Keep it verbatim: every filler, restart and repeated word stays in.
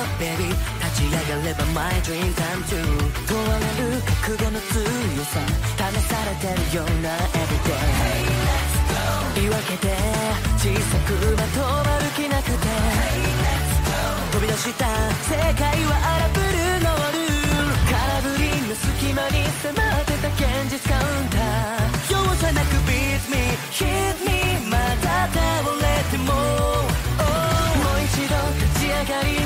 baby 立ち上がれば my dream come true 問われる覚悟の強さ試されてるような everyday Hey let's go 言い訳で小さくまとまる気なくて Hey let's go 飛び出した世界は荒ぶるノール空振りの隙間に迫ってた現実カウンター容赦なく beat me hit me また倒れても、oh、もう一度立ち上がり